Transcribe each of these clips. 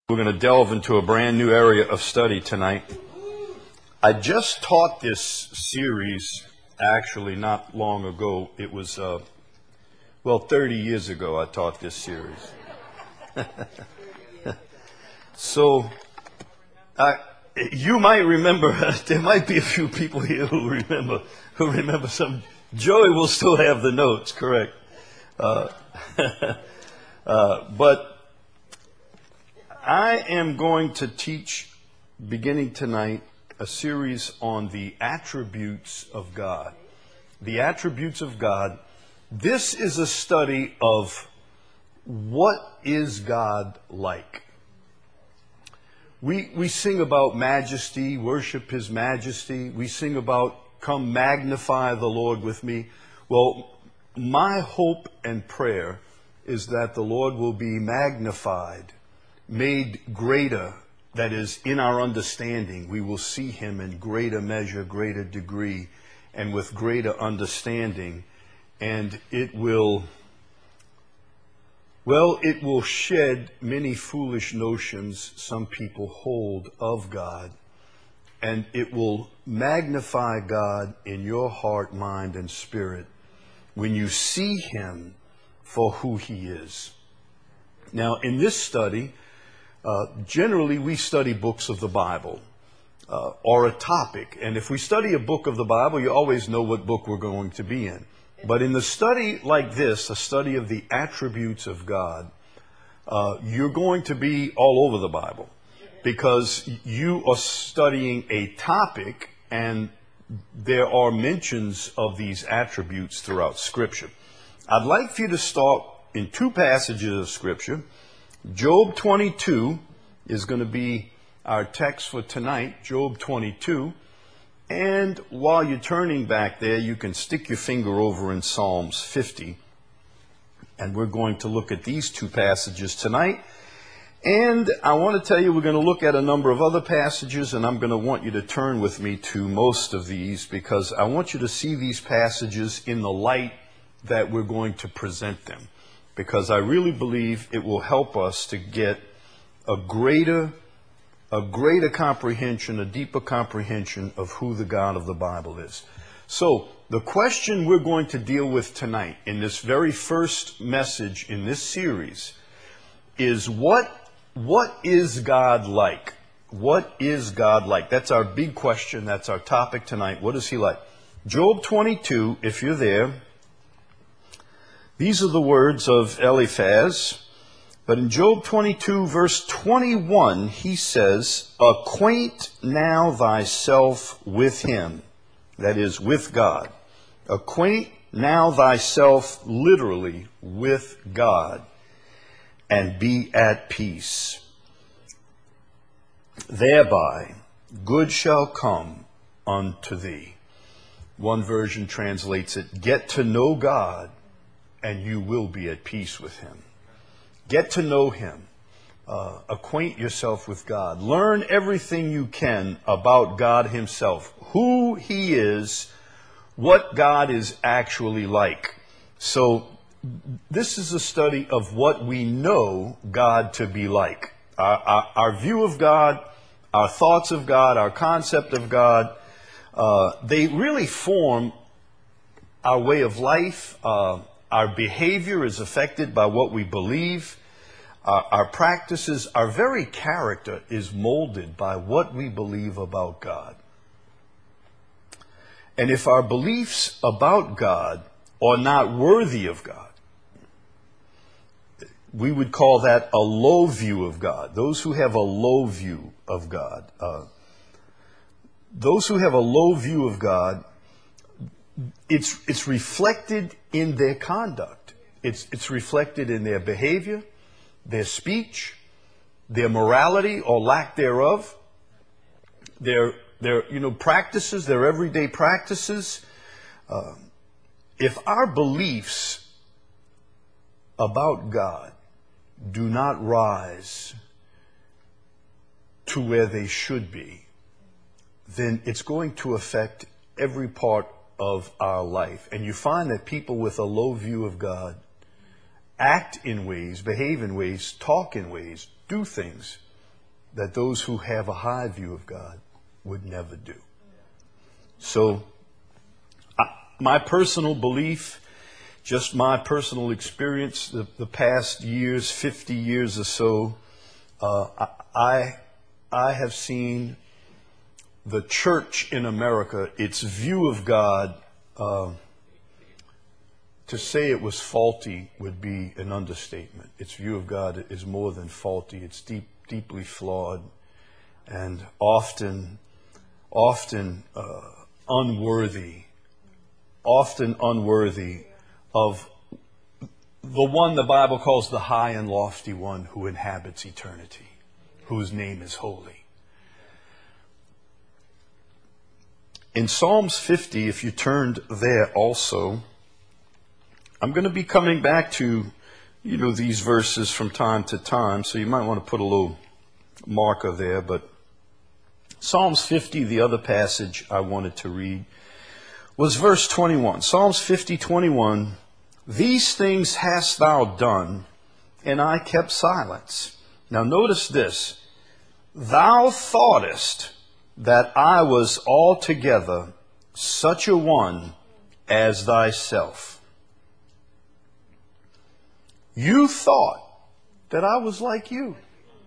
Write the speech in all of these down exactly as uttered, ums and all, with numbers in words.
We're going to delve into a brand new area of study tonight. I just taught this series actually not long ago. It was, uh, well, thirty years ago I taught this series. So, I, you might remember, there might be a few people here who remember, who remember some. Joey will still have the notes, correct? Uh, uh, but I am going to teach, beginning tonight, a series on the attributes of God. The attributes of God. This is a study of what is God like. We, we sing about majesty, worship His majesty. We sing about, come magnify the Lord with me. Well, my hope and prayer is that the Lord will be magnified, made greater, that is, in our understanding. We will see Him in greater measure, greater degree, and with greater understanding. And it will, well, it will shed many foolish notions some people hold of God. And it will magnify God in your heart, mind, and spirit when you see Him for who He is. Now, in this study, Uh, generally, we study books of the Bible uh, or a topic. And if we study a book of the Bible, you always know what book we're going to be in. But in the study like this, a study of the attributes of God, uh, you're going to be all over the Bible because you are studying a topic and there are mentions of these attributes throughout Scripture. I'd like for you to start in two passages of Scripture. Job twenty-two is going to be our text for tonight, Job twenty-two. And while you're turning back there, you can stick your finger over in Psalms fifty. And we're going to look at these two passages tonight. And I want to tell you, we're going to look at a number of other passages, and I'm going to want you to turn with me to most of these because I want you to see these passages in the light that we're going to present them. Because I really believe it will help us to get a greater, a greater comprehension, a deeper comprehension of who the God of the Bible is. So, the question we're going to deal with tonight in this very first message in this series is what, what is God like? What is God like? That's our big question. That's our topic tonight. What is He like? Job twenty-two, if you're there. These are the words of Eliphaz, but in Job twenty-two, verse twenty-one, he says, "Acquaint now thyself with Him," that is, with God. Acquaint now thyself, literally, with God, and be at peace. Thereby good shall come unto thee. One version translates it, get to know God, and you will be at peace with Him. Get to know Him. Uh, acquaint yourself with God. Learn everything you can about God Himself. Who He is, what God is actually like. So, this is a study of what we know God to be like. Our, our, our view of God, our thoughts of God, our concept of God, uh, they really form our way of life. Uh, Our behavior is affected by what we believe. Uh, our practices, our very character is molded by what we believe about God. And if our beliefs about God are not worthy of God, we would call that a low view of God. Those who have a low view of God. Uh, those who have a low view of God, It's it's reflected in their conduct. It's it's reflected in their behavior, their speech, their morality or lack thereof, their their you know practices, their everyday practices. Uh, if our beliefs about God do not rise to where they should be, then it's going to affect every part of our life. And you find that people with a low view of God act in ways, behave in ways, talk in ways, do things that those who have a high view of God would never do. So, I, my personal belief, just my personal experience, the, the past years, fifty years or so, uh, I, I have seen the church in America, its view of God, uh, to say it was faulty would be an understatement. Its view of God is more than faulty. It's deep, deeply flawed, and often, often uh, unworthy, often unworthy of the one the Bible calls the high and lofty one who inhabits eternity, whose name is holy. In Psalms fifty, if you turned there also, I'm going to be coming back to, you know, these verses from time to time, so you might want to put a little marker there. But Psalms fifty, the other passage I wanted to read, was verse twenty-one. Psalms fifty, twenty-one, these things hast thou done, and I kept silence. Now notice this, thou thoughtest that I was altogether such a one as thyself. You thought that I was like you.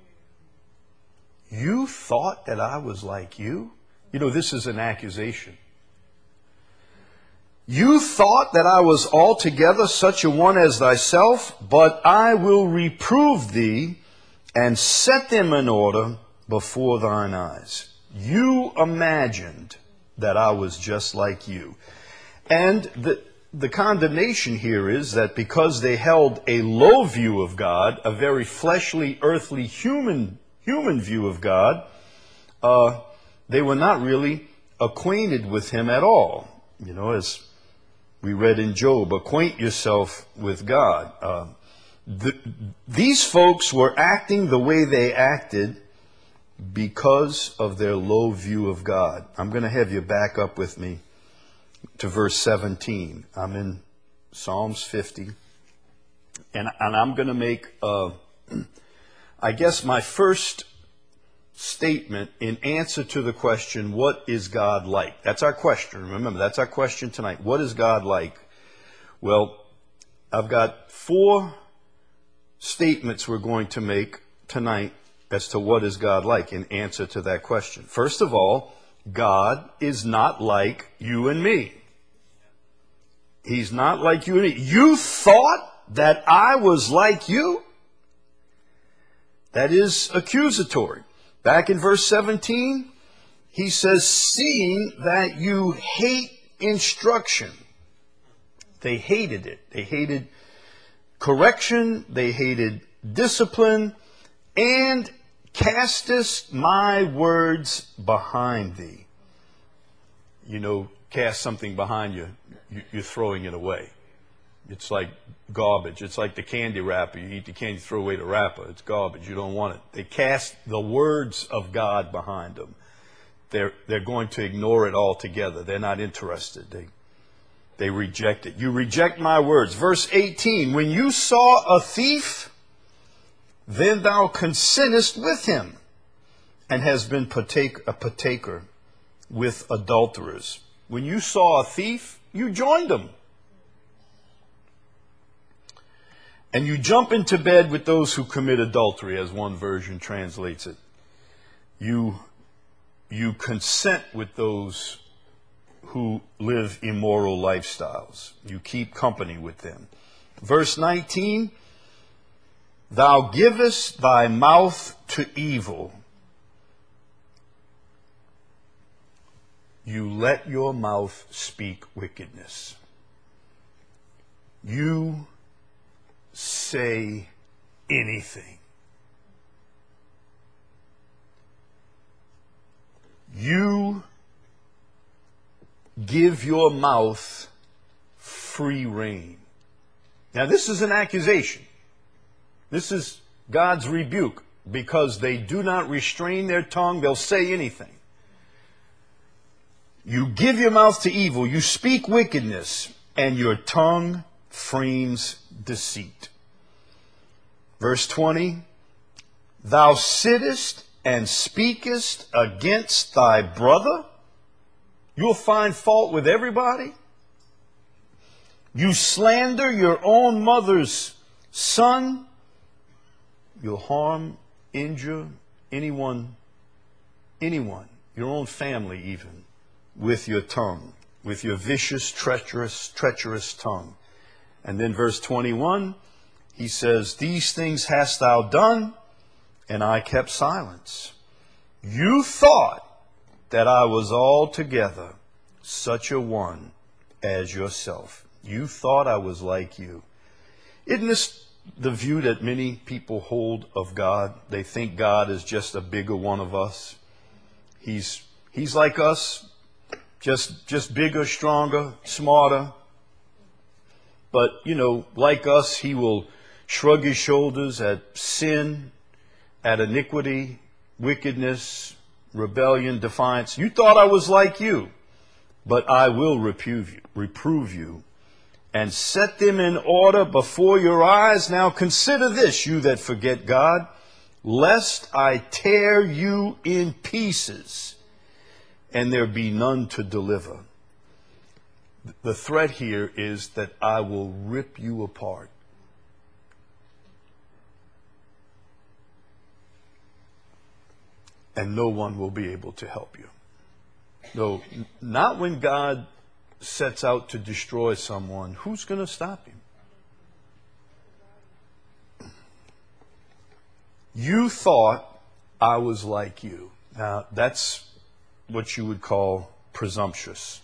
You thought that I was like you? You know, this is an accusation. You thought that I was altogether such a one as thyself, but I will reprove thee and set them in order before thine eyes. You imagined that I was just like you. And the, the condemnation here is that because they held a low view of God, a very fleshly, earthly, human, human view of God, uh, they were not really acquainted with him at all. You know, as we read in Job, acquaint yourself with God. Uh, the, these folks were acting the way they acted because of their low view of God. I'm going to have you back up with me to verse seventeen. I'm in Psalms fifty. And, and I'm going to make, uh, I guess, my first statement in answer to the question, what is God like? That's our question. Remember, that's our question tonight. What is God like? Well, I've got four statements we're going to make tonight as to what is God like in answer to that question. First of all, God is not like you and me. He's not like you and me. You thought that I was like you? That is accusatory. Back in verse seventeen, he says, seeing that you hate instruction. They hated it. They hated correction. They hated discipline. And castest my words behind thee. You know, cast something behind you, you're throwing it away. It's like garbage. It's like the candy wrapper. You eat the candy, throw away the wrapper. It's garbage. You don't want it. They cast the words of God behind them. They're, they're going to ignore it altogether. They're not interested. They, they reject it. You reject my words. Verse eighteen, when you saw a thief, then thou consentest with him, and has been partake, a partaker with adulterers. When you saw a thief, you joined them. And you jump into bed with those who commit adultery, as one version translates it. You, you consent with those who live immoral lifestyles. You keep company with them. Verse nineteen, thou givest thy mouth to evil. You let your mouth speak wickedness. You say anything. You give your mouth free rein. Now, this is an accusation. This is God's rebuke. Because they do not restrain their tongue, they'll say anything. You give your mouth to evil, you speak wickedness, and your tongue frames deceit. Verse twenty, thou sittest and speakest against thy brother? You'll find fault with everybody? You slander your own mother's son? You'll harm, injure anyone, anyone, your own family even, with your tongue, with your vicious, treacherous, treacherous tongue. And then verse twenty-one, he says, these things hast thou done, and I kept silence. You thought that I was altogether such a one as yourself. You thought I was like you. Isn't this the view that many people hold of God? They think God is just a bigger one of us. He's he's like us, just just bigger, stronger, smarter. But, you know, like us, he will shrug his shoulders at sin, at iniquity, wickedness, rebellion, defiance. You thought I was like you, but I will reprove you, reprove you and set them in order before your eyes. Now consider this, you that forget God, lest I tear you in pieces and there be none to deliver. The threat here is that I will rip you apart. And no one will be able to help you. No, not when God sets out to destroy someone. Who's going to stop him? You thought I was like you. Now, that's what you would call presumptuous.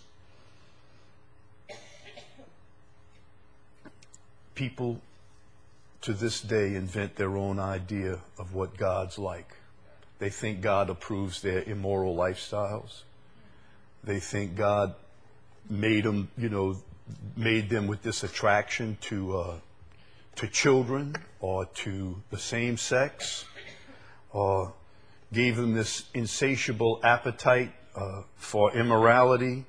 People to this day invent their own idea of what God's like. They think God approves their immoral lifestyles. They think God made them, you know, made them with this attraction to uh, to children or to the same sex, or gave them this insatiable appetite uh, for immorality.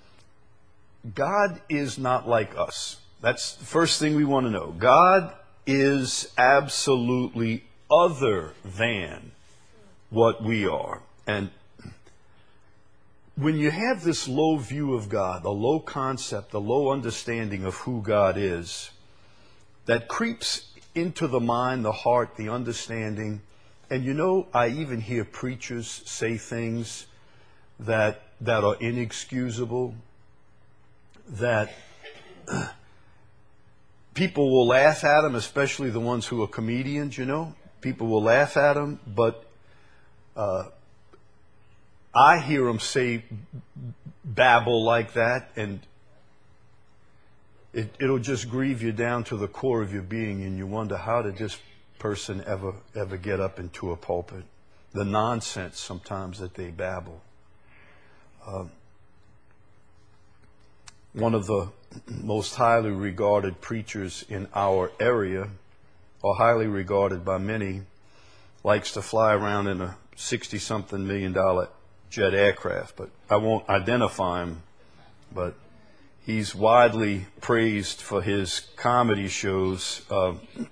God is not like us. That's the first thing we want to know. God is absolutely other than what we are. And when you have this low view of God, a low concept, a low understanding of who God is, that creeps into the mind, the heart, the understanding. And you know, I even hear preachers say things that that are inexcusable, that people will laugh at them, especially the ones who are comedians, you know. People will laugh at them, but uh, I hear them say babble like that, and it, it'll just grieve you down to the core of your being, and you wonder, how did this person ever ever get up into a pulpit? The nonsense sometimes that they babble. Uh, one of the most highly regarded preachers in our area, or highly regarded by many, likes to fly around in a sixty-something million dollar jet aircraft, but I won't identify him, but he's widely praised for his comedy shows. Uh,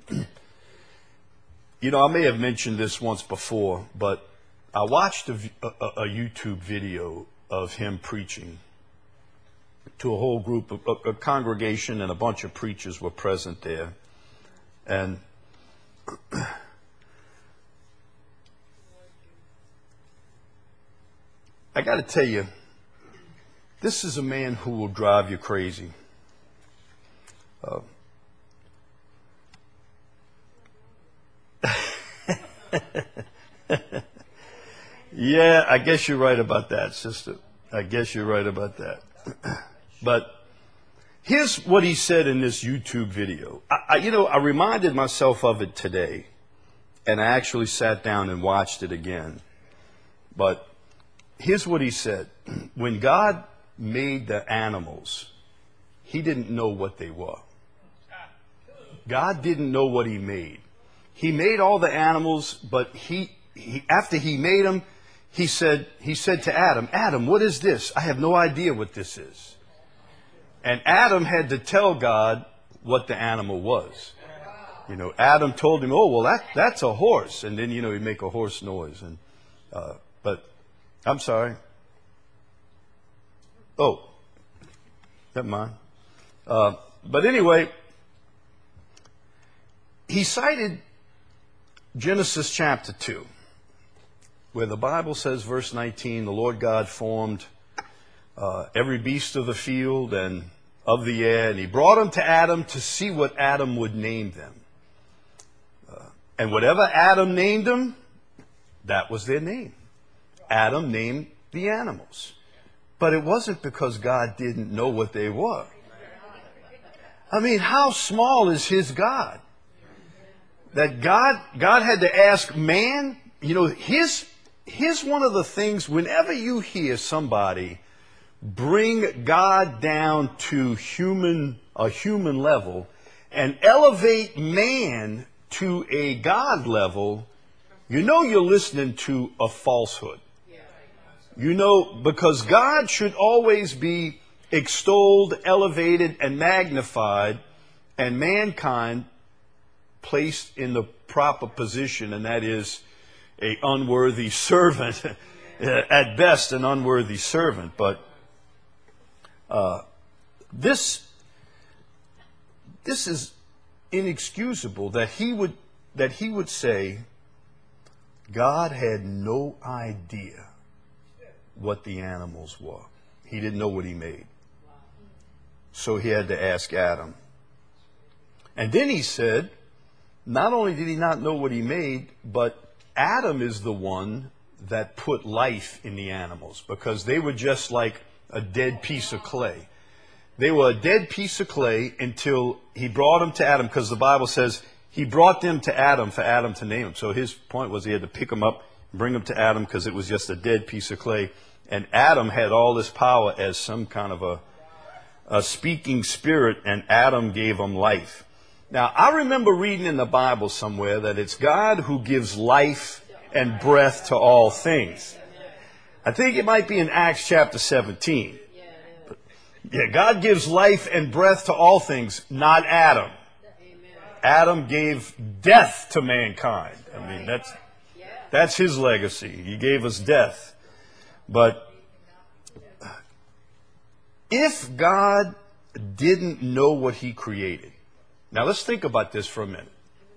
you know, I may have mentioned this once before, but I watched a, a, a YouTube video of him preaching to a whole group, of, a, a congregation, and a bunch of preachers were present there. And I got to tell you, this is a man who will drive you crazy. Uh, yeah, I guess you're right about that, sister. I guess you're right about that. But here's what he said in this YouTube video. I, I, you know, I reminded myself of it today, and I actually sat down and watched it again. But here's what he said. When God made the animals, he didn't know what they were. God didn't know what he made. He made all the animals, but he, he after he made them, he said, he said to Adam, Adam, what is this? I have no idea what this is. And Adam had to tell God what the animal was. You know, Adam told him, oh, well, that, that's a horse. And then, you know, he'd make a horse noise. And Uh, but I'm sorry. Oh, never mind. Uh, but anyway, he cited Genesis chapter two, where the Bible says, verse nineteen, the Lord God formed uh, every beast of the field and of the air, and he brought them to Adam to see what Adam would name them. Uh, and whatever Adam named them, that was their name. Adam named the animals. But it wasn't because God didn't know what they were. I mean, how small is his God? That God, God had to ask man, you know, his, here's one of the things, whenever you hear somebody bring God down to human, a human level and elevate man to a God level, you know you're listening to a falsehood. You know, because God should always be extolled, elevated, and magnified, and mankind placed in the proper position, and that is a unworthy servant, at best an unworthy servant. But uh, this this is inexcusable that he would that he would say God had no idea what the animals were. He didn't know what he made. So he had to ask Adam. And then he said, not only did he not know what he made, but Adam is the one that put life in the animals, because they were just like a dead piece of clay. They were a dead piece of clay until he brought them to Adam, because the Bible says he brought them to Adam for Adam to name them. So his point was he had to pick them up, bring them to Adam, because it was just a dead piece of clay. And Adam had all this power as some kind of a, a speaking spirit, and Adam gave him life. Now, I remember reading in the Bible somewhere that it's God who gives life and breath to all things. I think it might be in Acts chapter seventeen. But, yeah, God gives life and breath to all things, not Adam. Adam gave death to mankind. I mean, that's that's his legacy. He gave us death. But if God didn't know what he created, now let's think about this for a minute,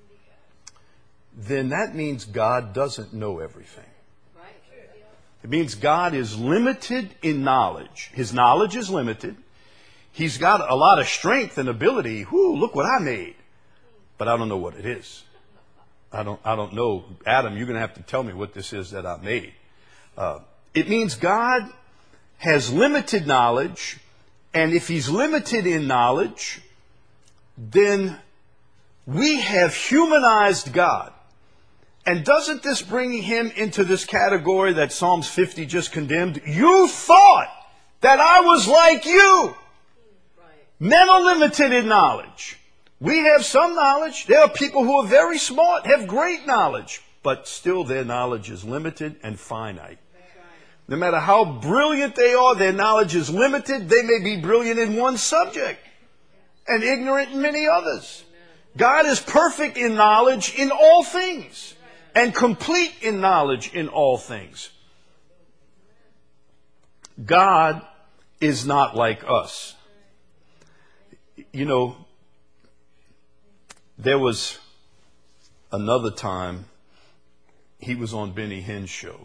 then that means God doesn't know everything. It means God is limited in knowledge. His knowledge is limited. He's got a lot of strength and ability. Whoo, look what I made. But I don't know what it is. I don't, I don't know. Adam, you're going to have to tell me what this is that I made. Uh, it means God has limited knowledge. And if he's limited in knowledge, then we have humanized God. And doesn't this bring him into this category that Psalms fifty just condemned? You thought that I was like you. Men are limited in knowledge. We have some knowledge. There are people who are very smart, have great knowledge, but still their knowledge is limited and finite. No matter how brilliant they are, their knowledge is limited. They may be brilliant in one subject and ignorant in many others. God is perfect in knowledge in all things and complete in knowledge in all things. God is not like us. You know, there was another time he was on Benny Hinn's show.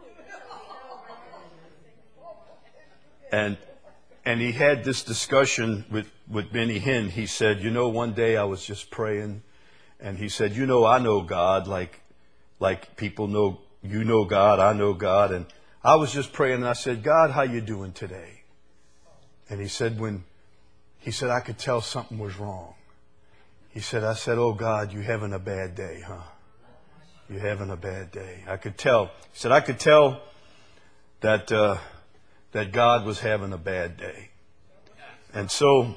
And and he had this discussion with, with Benny Hinn. He said, you know, one day I was just praying, and he said, you know, I know God like like people know, you know God, I know God. And I was just praying, and I said, God, how you doing today? And he said, when he said, I could tell something was wrong. He said, I said, oh God, you having a bad day, huh? You're having a bad day. I could tell. He said, I could tell that uh, that God was having a bad day. And so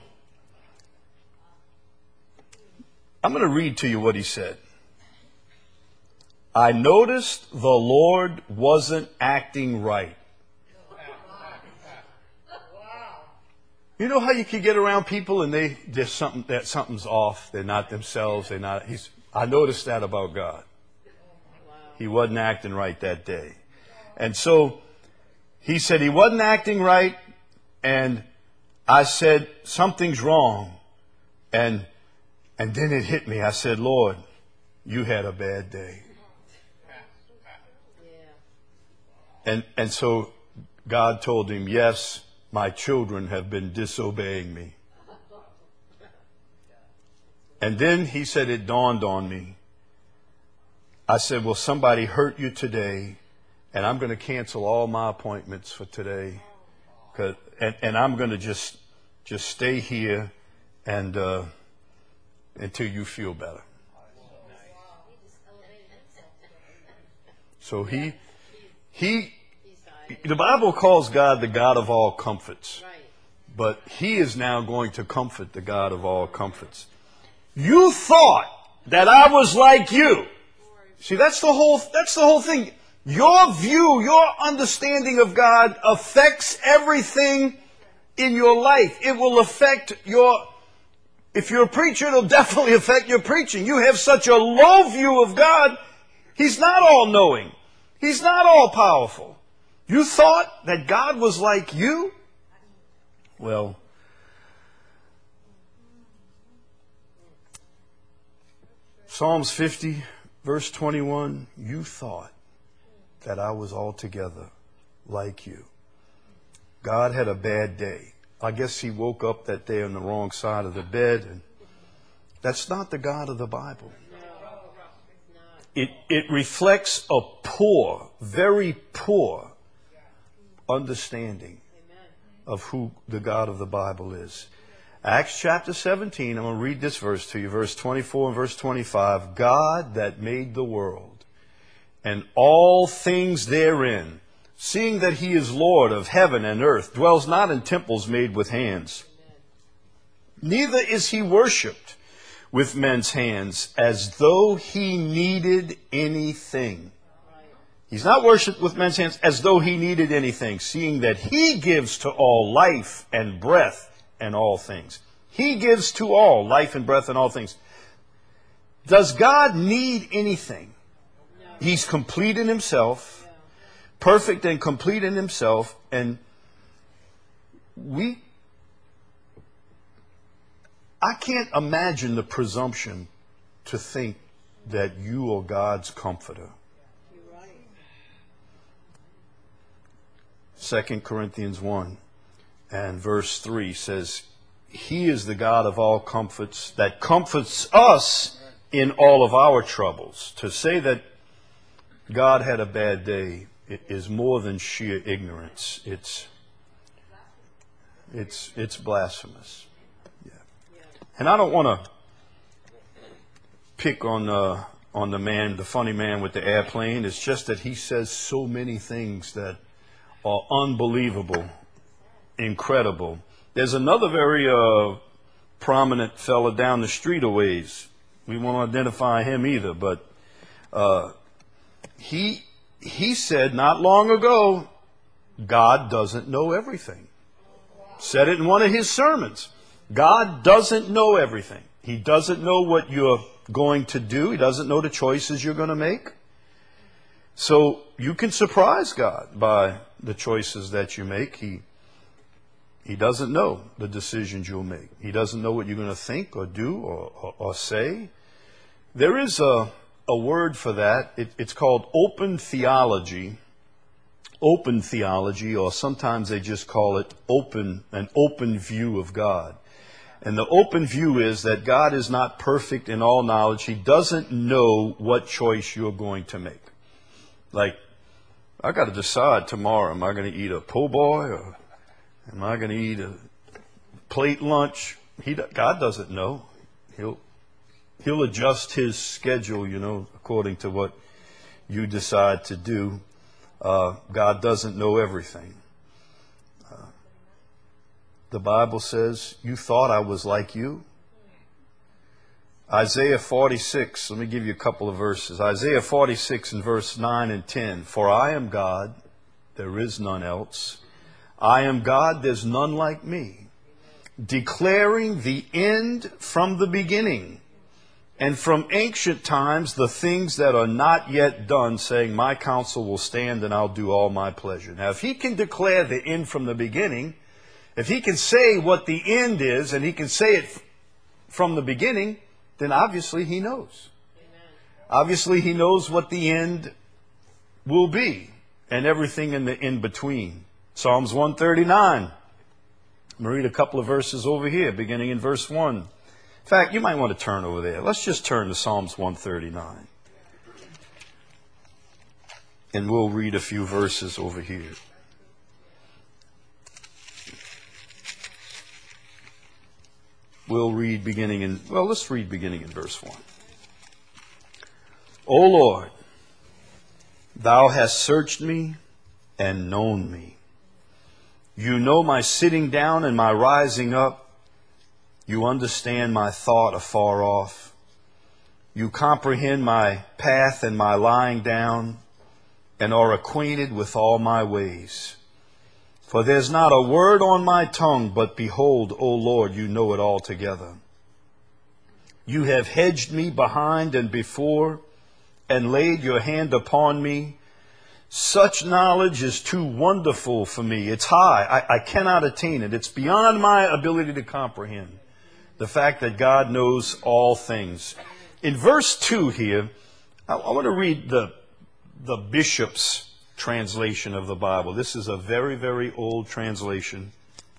I'm going to read to you what he said. I noticed the Lord wasn't acting right. You know how you can get around people and they just something that something's off. They're not themselves. They're not. He's. I noticed that about God. He wasn't acting right that day. And so he said he wasn't acting right. And I said, something's wrong. And, and then it hit me. I said, Lord, you had a bad day. And, and so God told him, yes, my children have been disobeying me. And then he said, it dawned on me. I said, well, somebody hurt you today, and I'm going to cancel all my appointments for today. 'Cause, and, and I'm going to just, just stay here and, uh, until you feel better. So he, he, the Bible calls God the God of all comforts, but he is now going to comfort the God of all comforts. You thought that I was like you. See, that's the whole, that's the whole thing. Your view, your understanding of God affects everything in your life. It will affect your, if you're a preacher, it'll definitely affect your preaching. You have such a low view of God. He's not all knowing. He's not all powerful. You thought that God was like you? Well, Psalms fifty, verse twenty-one, you thought that I was altogether like you. God had a bad day. I guess he woke up that day on the wrong side of the bed. And that's not the God of the Bible. It, it reflects a poor, very poor understanding of who the God of the Bible is. Acts chapter seventeen, I'm going to read this verse to you, verse twenty-four and verse twenty-five. God that made the world and all things therein, seeing that he is Lord of heaven and earth, dwells not in temples made with hands. Neither is he worshipped with men's hands as though he needed anything. He's not worshipped with men's hands as though he needed anything, seeing that he gives to all life and breath and all things. He gives to all life and breath and all things. Does God need anything? No. He's complete in himself, no. Perfect and complete in himself, and we, I can't imagine the presumption to think that you are God's comforter. You're right. Second Corinthians one. And verse three says, he is the God of all comforts that comforts us in all of our troubles. To say that God had a bad day is more than sheer ignorance. It's, it's, it's blasphemous. Yeah. And I don't want to pick on, uh, on the man, the funny man with the airplane. It's just that he says so many things that are unbelievable. Incredible. There's another very uh, prominent fella down the street a ways. We won't identify him either, but uh, he he said not long ago, God doesn't know everything. Said it in one of his sermons. God doesn't know everything. He doesn't know what you're going to do. He doesn't know the choices you're going to make. So you can surprise God by the choices that you make. He He doesn't know the decisions you'll make. He doesn't know what you're going to think or do or, or, or say. There is a, a word for that. It, it's called open theology. Open theology, or sometimes they just call it open, an open view of God. And the open view is that God is not perfect in all knowledge. He doesn't know what choice you're going to make. Like, I got to decide tomorrow, am I going to eat a po' boy or am I going to eat a plate lunch? He, God doesn't know. He'll, he'll adjust his schedule, you know, according to what you decide to do. Uh, God doesn't know everything. Uh, the Bible says, you thought I was like you. Isaiah forty-six, let me give you a couple of verses. Isaiah forty-six and verse nine and ten. For I am God, there is none else. I am God, there's none like me, declaring the end from the beginning, And from ancient times, the things that are not yet done, saying, my counsel will stand and I'll do all my pleasure. Now, if he can declare the end from the beginning, if he can say what the end is, and he can say it f- from the beginning, then obviously he knows. Amen. Obviously he knows what the end will be, and everything in the in between. Psalms one thirty-nine. I'm going to read a couple of verses over here, beginning in verse one. In fact, you might want to turn over there. Let's just turn to Psalms one thirty-nine. And we'll read a few verses over here. We'll read beginning in, well, let's read beginning in verse one. O Lord, thou hast searched me and known me. You know my sitting down and my rising up. You understand my thought afar off. You comprehend my path and my lying down, and are acquainted with all my ways. For there's not a word on my tongue, but behold, O Lord, you know it altogether. You have hedged me behind and before, and laid your hand upon me. Such knowledge is too wonderful for me. It's high. I, I cannot attain it. It's beyond my ability to comprehend. The fact that God knows all things. In verse two here, I, I want to read the, the Bishop's translation of the Bible. This is a very, very old translation.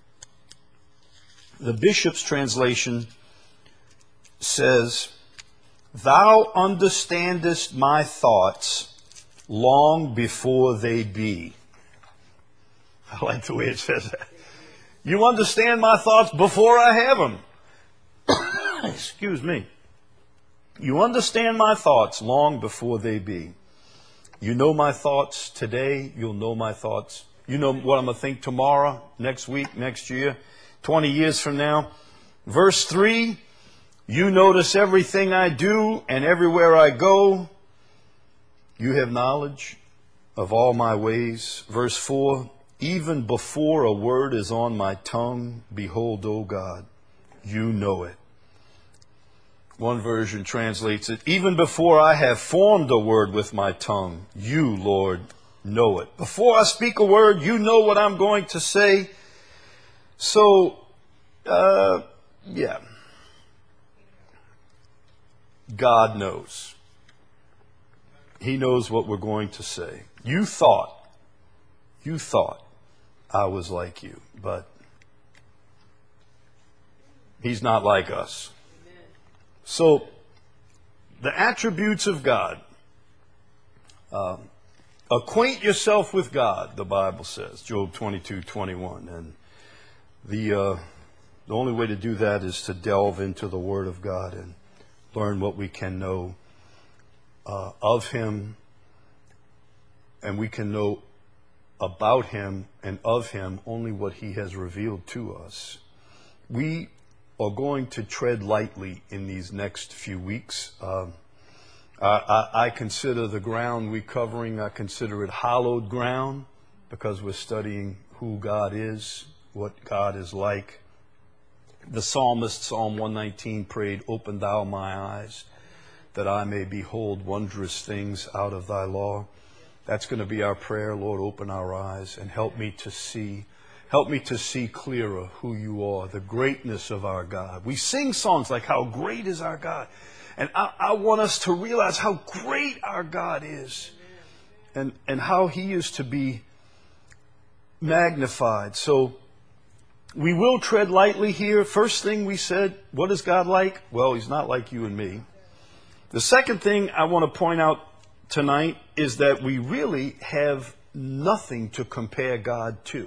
The Bishop's translation says, Thou understandest my thoughts long before they be. I like the way it says that. You understand my thoughts before I have them. Excuse me. You understand my thoughts long before they be. You know my thoughts today. You'll know my thoughts. You know what I'm going to think tomorrow, next week, next year, twenty years from now. Verse three, you notice everything I do and everywhere I go. You have knowledge of all my ways. Verse four, even before a word is on my tongue, behold, O God, you know it. One version translates it, even before I have formed a word with my tongue, you, Lord, know it. Before I speak a word, you know what I'm going to say. So, uh, yeah. God knows. He knows what we're going to say. You thought, you thought I was like you, but he's not like us. So, the attributes of God. Uh, acquaint yourself with God, the Bible says, Job twenty-two twenty-one. And the, uh, the only way to do that is to delve into the Word of God and learn what we can know uh, of Him. And we can know about Him and of Him only what He has revealed to us. We are going to tread lightly in these next few weeks. Uh, I, I consider the ground we're covering, I consider it hallowed ground because we're studying who God is, what God is like. The psalmist, Psalm one nineteen, prayed, open thou my eyes, that I may behold wondrous things out of thy law. That's going to be our prayer. Lord, open our eyes and help me to see Help me to see clearer who you are, the greatness of our God. We sing songs like, how great is our God? And I, I want us to realize how great our God is and, and how He is to be magnified. So we will tread lightly here. First thing we said, what is God like? Well, He's not like you and me. The second thing I want to point out tonight is that we really have nothing to compare God to.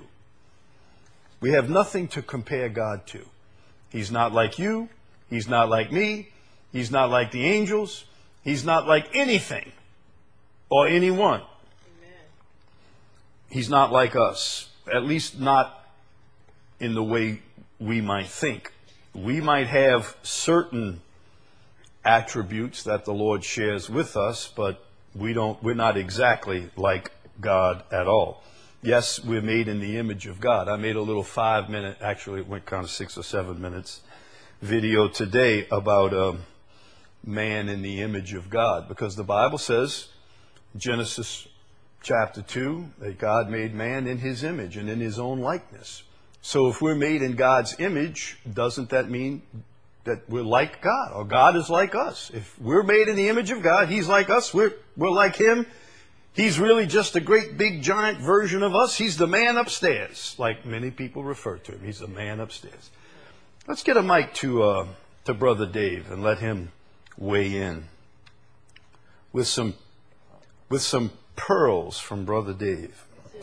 We have nothing to compare God to. He's not like you. He's not like me. He's not like the angels. He's not like anything or anyone. Amen. He's not like us, at least not in the way we might think. We might have certain attributes that the Lord shares with us, but we don't, we're not exactly like God at all. Yes, we're made in the image of God. I made a little five minute, actually it went kind of six or seven minutes, video today about um, man in the image of God, because the Bible says, Genesis chapter two, that God made man in his image and in his own likeness. So if we're made in God's image, doesn't that mean that we're like God, or God is like us? If we're made in the image of God, he's like us, we're, we're like him. He's really just a great big giant version of us. He's the man upstairs, like many people refer to him. He's the man upstairs. Let's get a mic to, uh, to Brother Dave and let him weigh in with some, with some pearls from Brother Dave.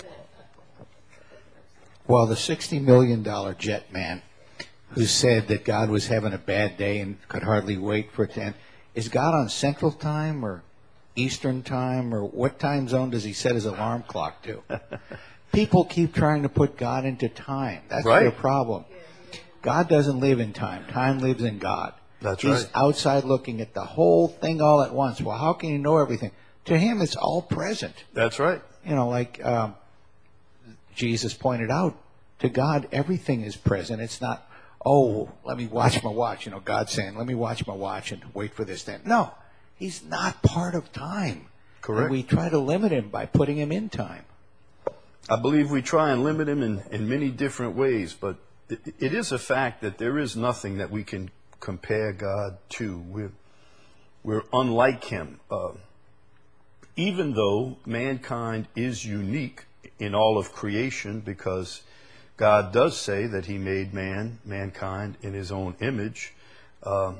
Well, the sixty million dollars jet man who said that God was having a bad day and could hardly wait for it to end, is God on Central Time or Eastern Time, or what time zone does he set his alarm clock to? People keep trying to put God into time. That's right. their problem. God doesn't live in time. Time lives in God. That's He's right. outside looking at the whole thing all at once. Well, how can you know everything? To him, it's all present. That's right. You know, like um, Jesus pointed out, to God, everything is present. It's not, oh, let me watch my watch. You know, God saying, let me watch my watch and wait for this then. No, he's not part of time. Correct. And we try to limit him by putting him in time. I believe we try and limit him in, in many different ways, but it, it is a fact that there is nothing that we can compare God to. We're, we're unlike him. Uh, even though mankind is unique in all of creation, because God does say that he made man, mankind, in his own image. Um,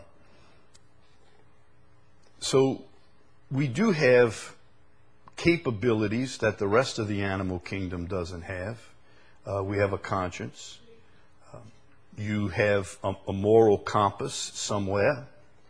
so we do have capabilities that the rest of the animal kingdom doesn't have. Uh, we have a conscience. Um, you have a, a moral compass somewhere.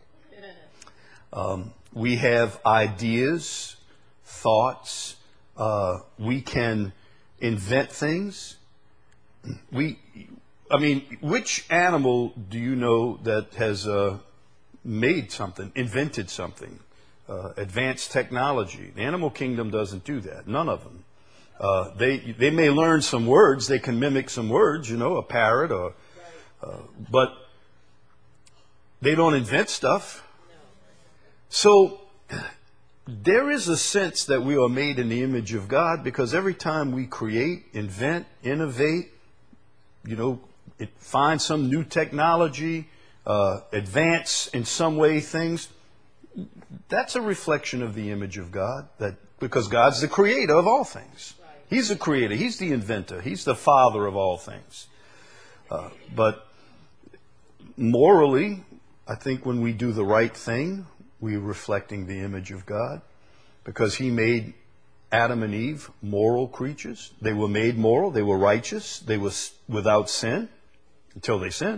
Um, we have ideas, thoughts. Uh, we can invent things. We, I mean, which animal do you know that has uh, made something, invented something, uh, advanced technology? The animal kingdom doesn't do that. None of them. Uh, they they may learn some words. They can mimic some words, you know, a parrot, or, uh, but they don't invent stuff. So there is a sense that we are made in the image of God, because every time we create, invent, innovate, you know, it, find some new technology, uh, advance in some way things, that's a reflection of the image of God, that because God's the creator of all things. He's the creator. He's the inventor. He's the father of all things. Uh, but morally, I think when we do the right thing, we're reflecting the image of God, because he made Adam and Eve moral creatures. They were made moral. They were righteous. They were without sin until they sinned.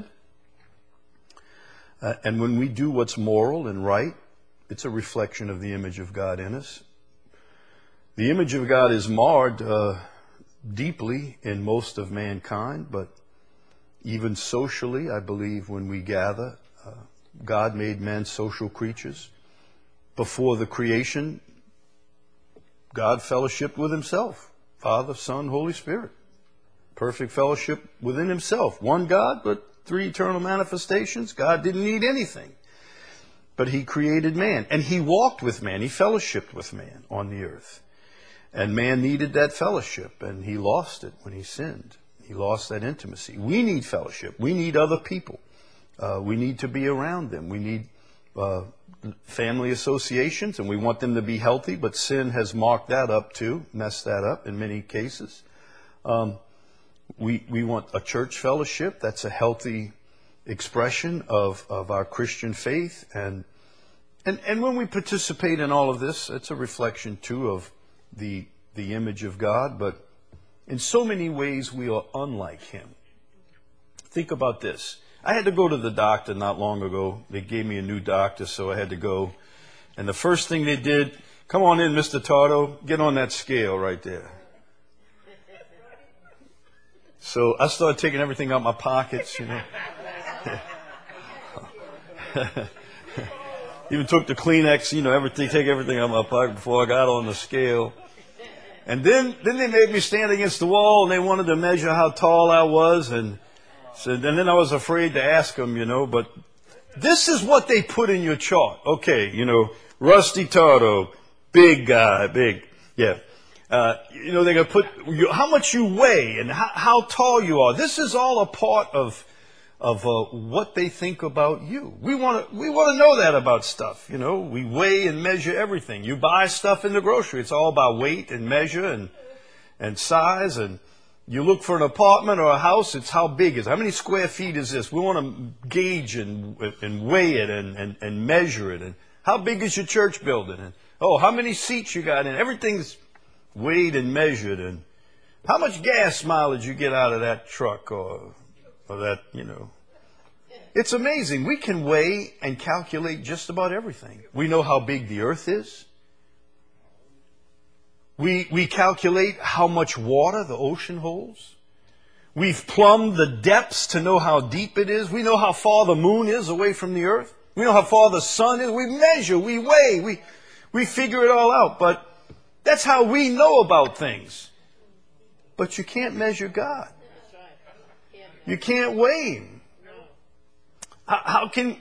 Uh, and when we do what's moral and right, it's a reflection of the image of God in us. The image of God is marred uh, deeply in most of mankind, but even socially, I believe when we gather, uh, God made men social creatures. Before the creation, God fellowshiped with himself, Father, Son, Holy Spirit. Perfect fellowship within himself. One God, but three eternal manifestations. God didn't need anything. But he created man, and he walked with man. He fellowshiped with man on the earth. And man needed that fellowship, and he lost it when he sinned. He lost that intimacy. We need fellowship. We need other people. Uh, we need to be around them. We need uh, family associations, and we want them to be healthy, but sin has marked that up too, messed that up in many cases. Um, we we want a church fellowship that's a healthy expression of, of our Christian faith. And, and and when we participate in all of this, it's a reflection too of the the image of God, but in so many ways we are unlike him. Think about this. I had to go to the doctor not long ago. They gave me a new doctor, so I had to go. And the first thing they did, come on in, Mister Tardo, get on that scale right there. So I started taking everything out of my pockets, you know. Even took the Kleenex, you know, everything, take everything out of my pocket before I got on the scale. And then, then they made me stand against the wall, and they wanted to measure how tall I was, and so, and then I was afraid to ask them, you know, but This is what they put in your chart. Okay, you know, Rusty Tardo, big guy, big, yeah. Uh, you know, they're going to put you, how much you weigh and how, how tall you are. This is all a part of of uh, what they think about you. We want to we want to know that about stuff. You know, we weigh and measure everything. You buy stuff in the grocery; it's all about weight and measure and and size. And you look for an apartment or a house; it's how big is it? How many square feet is this? We want to gauge and and weigh it and, and and measure it. And how big is your church building? And oh, how many seats you got in? Everything's weighed and measured. And how much gas mileage you get out of that truck or or that, you know. It's amazing. We can weigh and calculate just about everything. We know how big the earth is. We, we calculate how much water the ocean holds. We've plumbed the depths to know how deep it is. We know how far the moon is away from the earth. We know how far the sun is. We measure, we weigh, we, we figure it all out. But that's how we know about things. But you can't measure God. You can't weigh Him. How, how can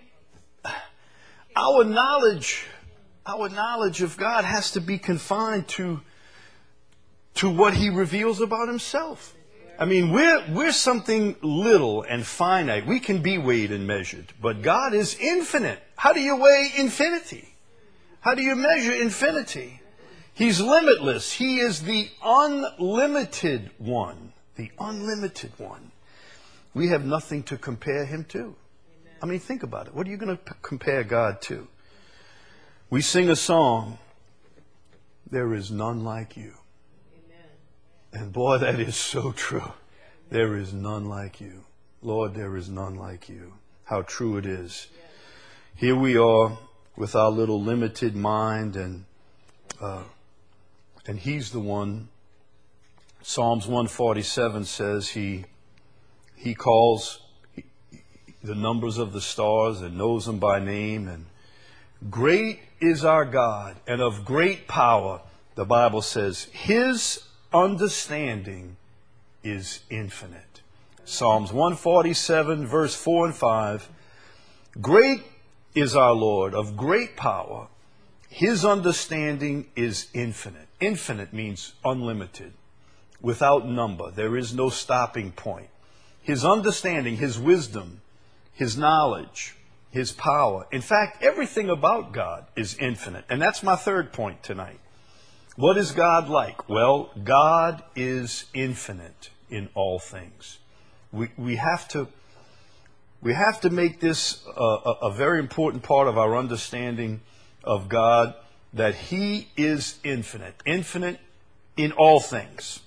our knowledge, our knowledge of God has to be confined to, to what He reveals about Himself. I mean, we're, we're something little and finite. We can be weighed and measured, but God is infinite. How do you weigh infinity? How do you measure infinity? He's limitless. He is the unlimited one, the unlimited one. We have nothing to compare Him to. I mean, think about it. What are you going to p- compare God to? We sing a song, "There is none like you." Amen. And boy, that is so true. There is none like you. Lord, there is none like you. How true it is. Yes. Here we are with our little limited mind, and uh, and He's the one. Psalms one forty-seven says He He calls the numbers of the stars and knows them by name. And great is our God, and of great power. The Bible says His understanding is infinite. Psalms one forty-seven, verse four and five. Great is our Lord, of great power. His understanding is infinite. Infinite means unlimited, without number. There is no stopping point. His understanding, His wisdom, His knowledge, His power. In fact, everything about God is infinite. And that's my third point tonight. What is God like? Well, God is infinite in all things. We, we have to, we have to make this a, a, a very important part of our understanding of God, that He is infinite. Infinite in all things.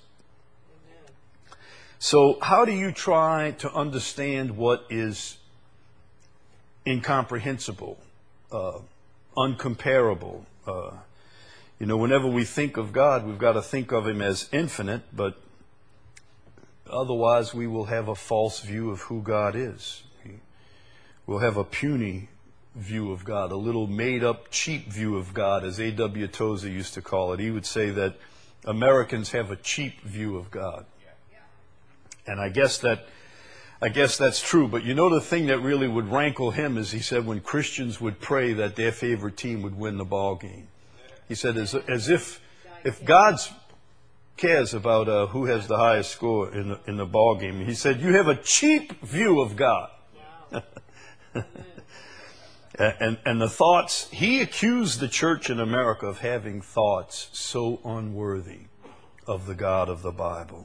So how do you try to understand what is incomprehensible, uh, uncomparable? Uh, you know, whenever we think of God, we've got to think of Him as infinite, but otherwise we will have a false view of who God is. We'll have a puny view of God, a little made-up, cheap view of God, as A W Tozer used to call it. He would say that Americans have a cheap view of God. And I guess that I guess that's true. But you know, the thing that really would rankle him is, he said, when Christians would pray that their favorite team would win the ball game. He said, as, as if if God cares about uh, who has the highest score in the, in the ball game. He said, you have a cheap view of God. Wow. and, and the thoughts, he accused the church in America of having thoughts so unworthy of the God of the Bible.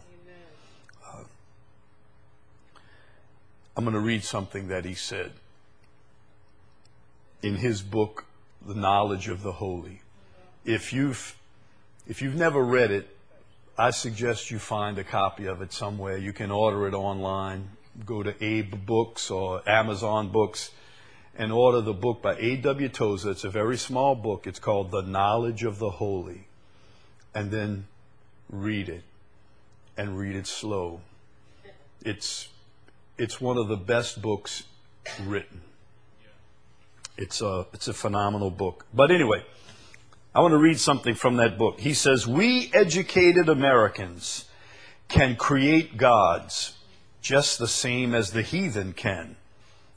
I'm going to read something that he said in his book, The Knowledge of the Holy. If you've, if you've never read it, I suggest you find a copy of it somewhere. You can order it online. Go to Abe Books or Amazon Books and order the book by A W Tozer. It's a very small book. It's called The Knowledge of the Holy. And then read it, and read it slow. It's It's one of the best books written. It's a, it's a phenomenal book. But anyway, I want to read something from that book. He says, we educated Americans can create gods just the same as the heathen can.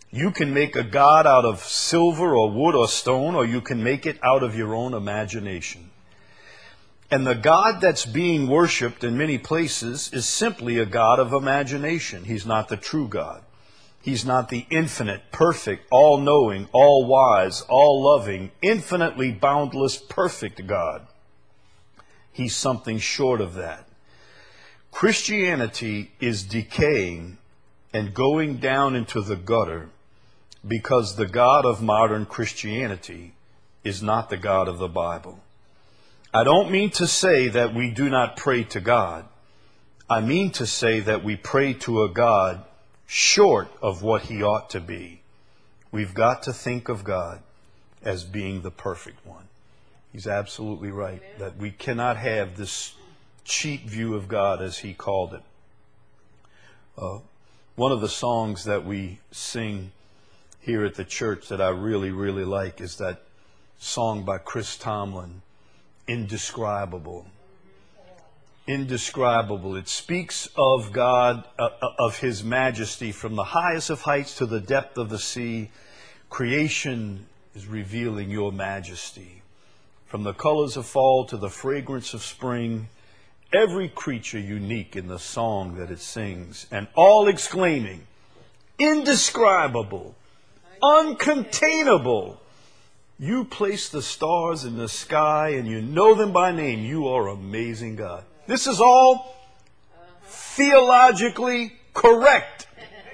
You can make a god out of silver or wood or stone, or you can make it out of your own imagination. And the God that's being worshipped in many places is simply a God of imagination. He's not the true God. He's not the infinite, perfect, all-knowing, all-wise, all-loving, infinitely boundless, perfect God. He's something short of that. Christianity is decaying and going down into the gutter because the God of modern Christianity is not the God of the Bible. I don't mean to say that we do not pray to God. I mean to say that we pray to a God short of what he ought to be. We've got to think of God as being the perfect one. He's absolutely right that we cannot have this cheap view of God, as he called it. Uh, one of the songs that we sing here at the church that I really, really like is that song by Chris Tomlin, Indescribable. Indescribable. It speaks of God, uh, of his majesty from the highest of heights to the depth of the sea. Creation is revealing your majesty. From the colors of fall to the fragrance of spring, every creature unique in the song that it sings, and all exclaiming, indescribable, uncontainable. You place the stars in the sky and you know them by name. You are amazing, God. This is all theologically correct.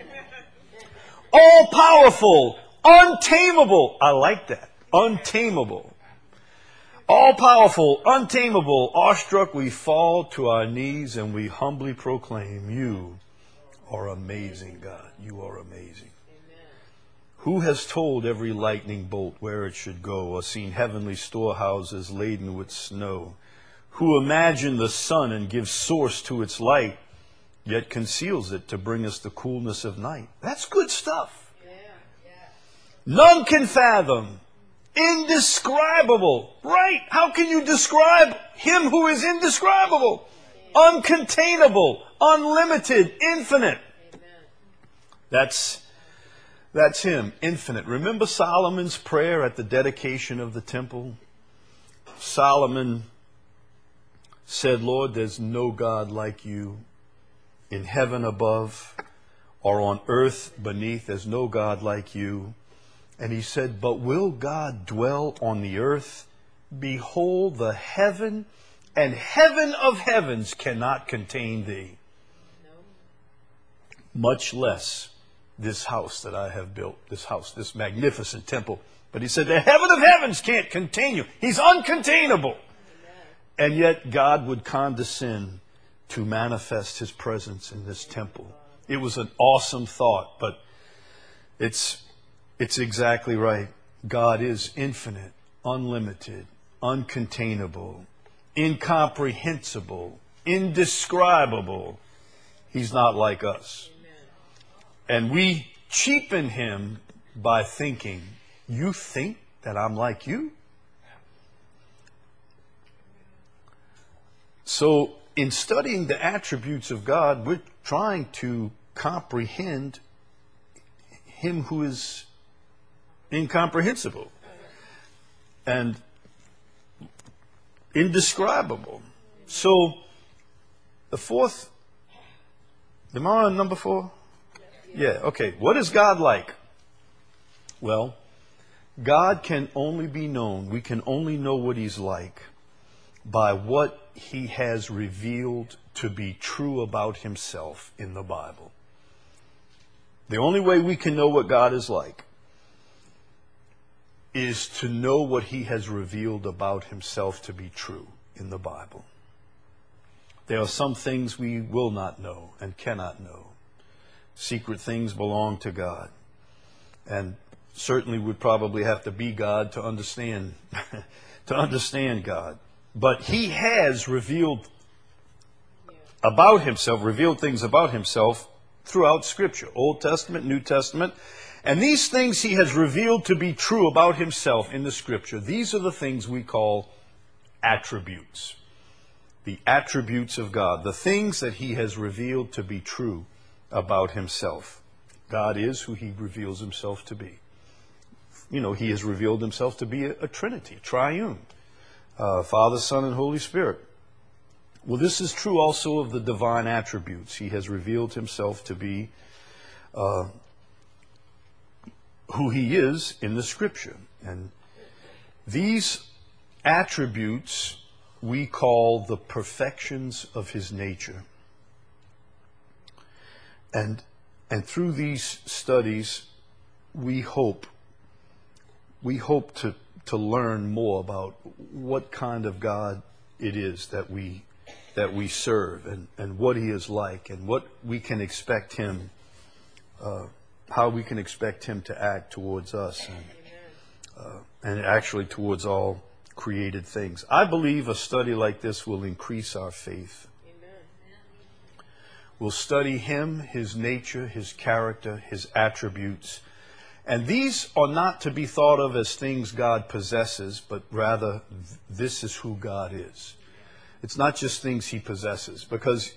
All powerful, untamable. I like that. Untamable. All powerful, untamable. Awestruck, we fall to our knees and we humbly proclaim, you are amazing, God. You are amazing. Who has told every lightning bolt where it should go, or seen heavenly storehouses laden with snow? Who imagined the sun and gives source to its light, yet conceals it to bring us the coolness of night? That's good stuff. Yeah, yeah. None can fathom. Indescribable. Right. How can you describe him who is indescribable? Uncontainable, unlimited, infinite. Amen. That's That's him, infinite. Remember Solomon's prayer at the dedication of the temple? Solomon said, Lord, there's no God like you in heaven above or on earth beneath. There's no God like you. And he said, but will God dwell on the earth? Behold, the heaven and heaven of heavens cannot contain thee. No. Much less this house that I have built, this house, this magnificent temple. But he said, the heaven of heavens can't contain you. He's uncontainable. Amen. And yet God would condescend to manifest his presence in this temple. It was an awesome thought, but it's, it's exactly right. God is infinite, unlimited, uncontainable, incomprehensible, indescribable. He's not like us. And we cheapen him by thinking, you think that I'm like you? So in studying the attributes of God, we're trying to comprehend him who is incomprehensible and indescribable. So the fourth, am I on number four? Yeah, okay. What is God like? Well, God can only be known, we can only know what he's like by what he has revealed to be true about himself in the Bible. The only way we can know what God is like is to know what he has revealed about himself to be true in the Bible. There are some things we will not know and cannot know. Secret things belong to God. And certainly would probably have to be God to understand to understand God. But he has revealed about himself, revealed things about himself throughout Scripture, Old Testament, New Testament. And these things he has revealed to be true about himself in the Scripture. These are the things we call attributes. The attributes of God, the things that he has revealed to be true about himself. God is who he reveals himself to be. You know, he has revealed himself to be a, a Trinity, triune, uh, Father, Son, and Holy Spirit. Well, this is true also of the divine attributes. He has revealed himself to be uh, who he is in the Scripture. And these attributes we call the perfections of his nature. And, and through these studies, we hope, we hope to, to learn more about what kind of God it is that we, that we serve, and, and what he is like, and what we can expect him, uh, how we can expect him to act towards us, and, uh, and actually towards all created things. I believe a study like this will increase our faith. Amen. We'll study him, his nature, his character, his attributes. And these are not to be thought of as things God possesses, but rather this is who God is. It's not just things he possesses, because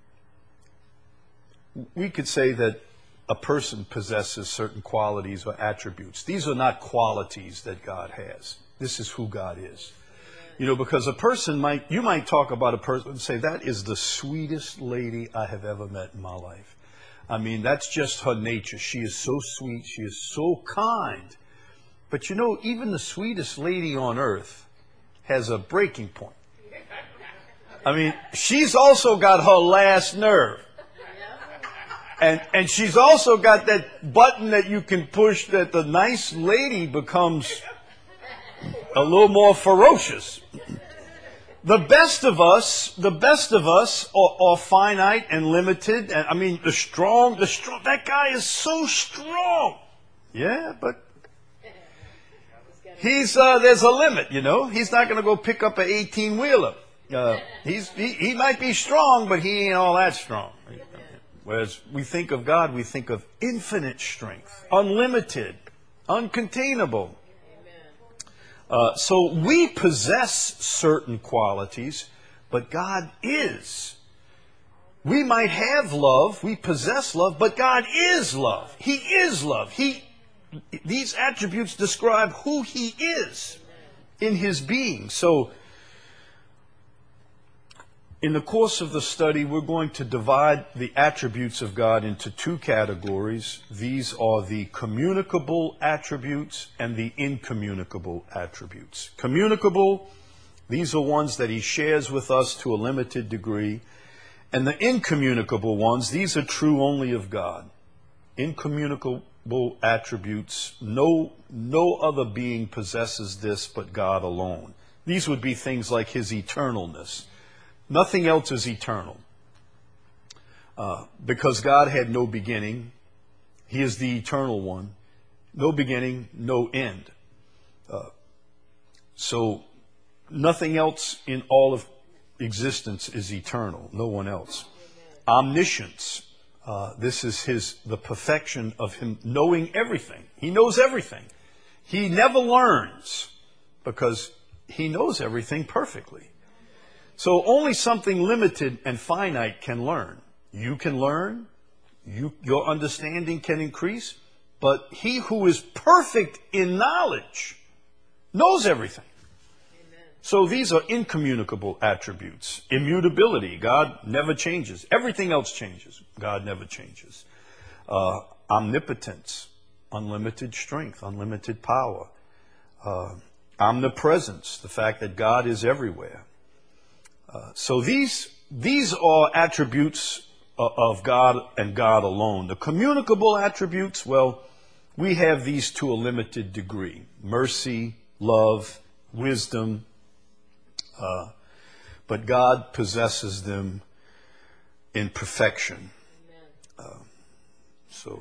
we could say that a person possesses certain qualities or attributes. These are not qualities that God has. This is who God is. You know, because a person might, you might talk about a person and say, that is the sweetest lady I have ever met in my life. I mean, that's just her nature. She is so sweet. She is so kind. But you know, even the sweetest lady on earth has a breaking point. I mean, she's also got her last nerve. And, and she's also got that button that you can push that the nice lady becomes a little more ferocious. The best of us, the best of us are, are finite and limited. And I mean, the strong, the strong, that guy is so strong. Yeah, but he's, uh, there's a limit, you know. He's not going to go pick up an eighteen wheeler. Uh, he's, he, he might be strong, but he ain't all that strong. Whereas we think of God, we think of infinite strength, unlimited, uncontainable. Uh, so we possess certain qualities, but God is. We might have love, we possess love, but God is love. He is love. He, these attributes describe who he is in his being. So in the course of the study, we're going to divide the attributes of God into two categories. These are the communicable attributes and the incommunicable attributes. Communicable, these are ones that he shares with us to a limited degree. And the incommunicable ones, these are true only of God. Incommunicable attributes, no, no other being possesses this but God alone. These would be things like his eternalness. Nothing else is eternal. Uh, because God had no beginning. He is the eternal one. No beginning, no end. Uh, so nothing else in all of existence is eternal. No one else. Omniscience. Uh, this is his, the perfection of him knowing everything. He knows everything. He never learns because he knows everything perfectly. So only something limited and finite can learn. You can learn, you, your understanding can increase, but he who is perfect in knowledge knows everything. Amen. So these are incommunicable attributes. Immutability, God never changes. Everything else changes. God never changes. Uh, omnipotence, unlimited strength, unlimited power. Uh, omnipresence, the fact that God is everywhere. Uh, so these these are attributes of, of God and God alone. The communicable attributes, well, we have these to a limited degree. Mercy, love, wisdom. Uh, but God possesses them in perfection. Uh, so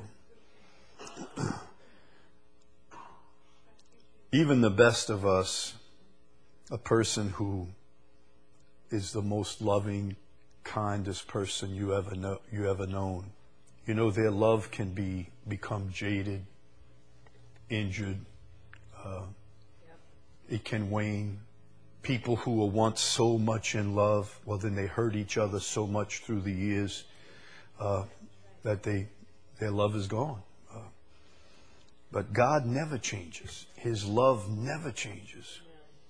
even the best of us, a person who is the most loving, kindest person you ever know, you ever known. You know, their love can be become jaded, injured. Uh, yep. It can wane. People who were once so much in love, well, then they hurt each other so much through the years uh, that they Their love is gone. Uh, but God never changes. His love never changes.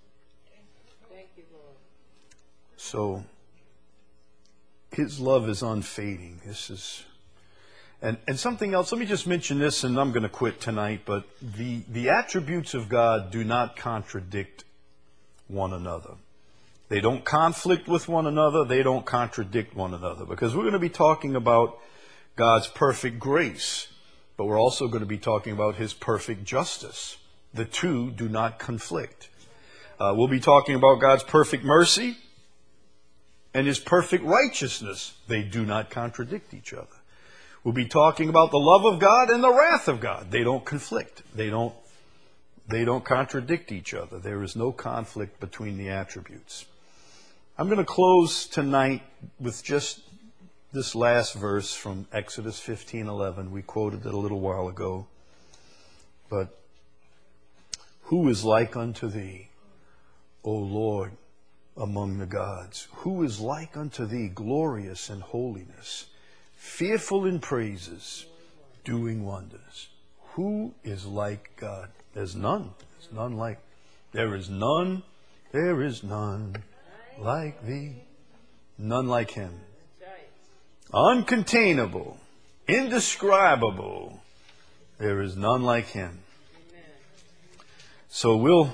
So His love is unfading. This is, and, and something else. Let me just mention this, and I'm going to quit tonight. But the, the attributes of God do not contradict one another. They don't conflict with one another. They don't contradict one another. Because we're going to be talking about God's perfect grace, but we're also going to be talking about His perfect justice. The two do not conflict. Uh, we'll be talking about God's perfect mercy and His perfect righteousness. They do not contradict each other. We'll be talking about the love of God and the wrath of God. They don't conflict. They don't, they don't contradict each other. There is no conflict between the attributes. I'm going to close tonight with just this last verse from Exodus fifteen eleven. We quoted it a little while ago. But who is like unto thee, O Lord, among the gods? Who is like unto thee, glorious in holiness, fearful in praises, doing wonders? Who is like God? There's none. There's none like. There is none. There is none like thee. None like Him. Uncontainable, indescribable. There is none like Him. So we'll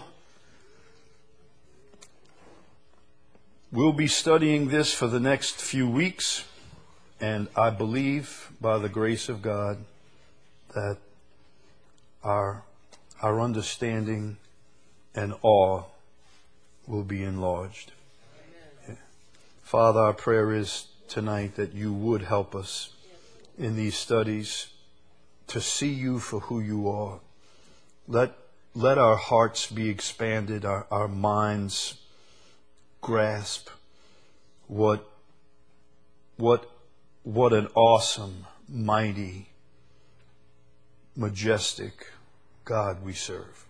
we'll be studying this for the next few weeks, and I believe by the grace of God that our our understanding and awe will be enlarged. Yeah. Father, our prayer is tonight that You would help us in these studies to see You for who You are. Let let our hearts be expanded, our, our minds grasp what what what an awesome, mighty, majestic God we serve.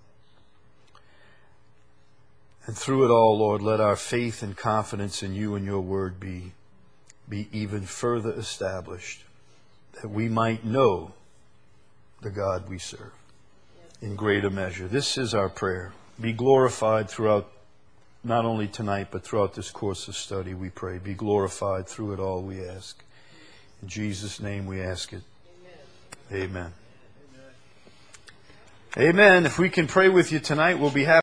And through it all, Lord, let our faith and confidence in You and Your word be be even further established, that we might know the God we serve in greater measure. This is our prayer. Be glorified throughout, not only tonight, but throughout this course of study, we pray. Be glorified through it all, we ask. In Jesus' name we ask it. Amen. Amen. Amen. If we can pray with you tonight, we'll be happy.